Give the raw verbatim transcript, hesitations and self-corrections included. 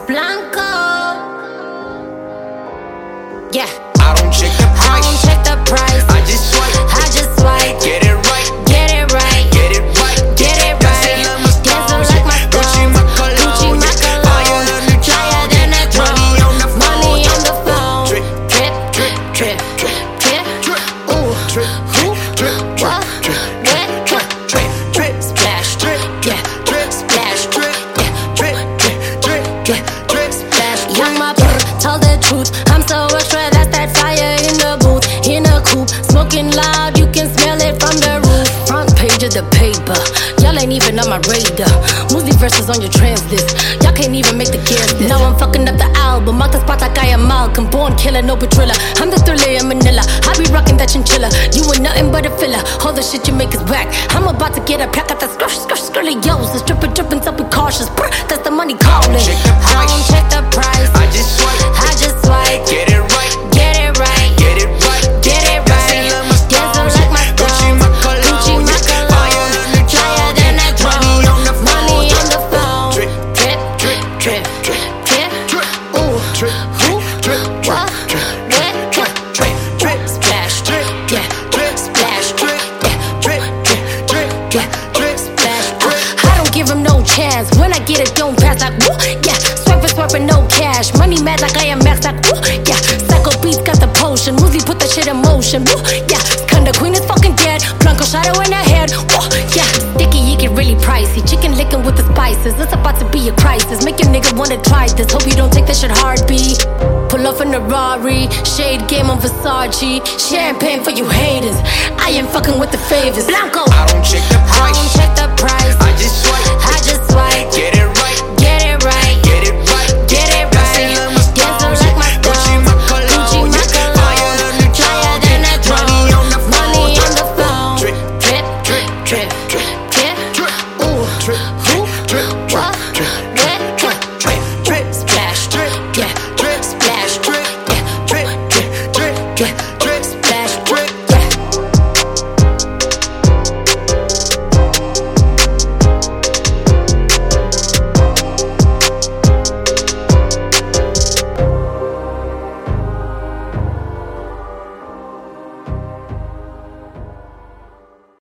Blanco. Yeah. I don't check the price. I don't check the price. I just swipe. I just swipe. Get it right. Get it right. Get it right. Get it right. Dancing like my Gucci, stones. my cologne. Gucci, my cologne. Fire than the Flyer than a drone. Money on the phone. Money on the phone. Drip, drip, drip, drip, drip, drip. Ooh, drip, who, drip, what, drip, where, drip, drip, drip, splash, drip, yeah, drip, splash, drip, yeah, drip, drip, drip, drip, drip, splash. Young my brother, tell the truth. I'm so extra, that's that fire in the booth, in a coupe, smoking loud. You can smell it from the roof. Front page of the paper, y'all ain't even on my radar. Movie verses on your trans list, y'all can't even make the gears list. Now I'm fucking up the album, mark the spot like I am Malcolm. Born killer, no patrilla. I'm the thriller in Manila. I be rocking that chinchilla. You ain't nothing but a filler. All the shit you make is whack. I'm about to get a pack at the skrush, skrush, skirly yos. The stripper dripping, so be cautious. Brr, that's the money calling. check the price. I don't check the price. I just swipe. I just swipe. Get it right. Get it right. Get it right. Get it right. Dancing like my Gucci, stones. my cologne. Gucci, my cologne. Fire than the Flyer than a drone. Money on the phone. Money on the phone. Drip, drip, drip, drip, drip, drip. Ooh, drip, who, drip, what, drip, where, drip, drip, drip, splash, drip, yeah, drip, splash, drip, yeah, drip, drip, drip, yeah, drip, splash. drip. I don't give him no chance. When I get it, don't pass like woo, yeah. Swiping, swiping, no cash. Money mad like I am max like woo, yeah. Psycho Beats got the potion. Muzi put the shit in motion, woo, yeah. Skunda Queen is fucking dead. Blanco shadow in her head, woo, yeah. Sticky, you get really pricey. Chicken licking with the spices. It's about to be a crisis. Make your nigga wanna try this. Hope you don't take this shit hard, B. Pull off in a Rari, shade game on Versace. Champagne for you haters. I am fucking with the favors. Blanco. I don't check the I price. don't check the price. I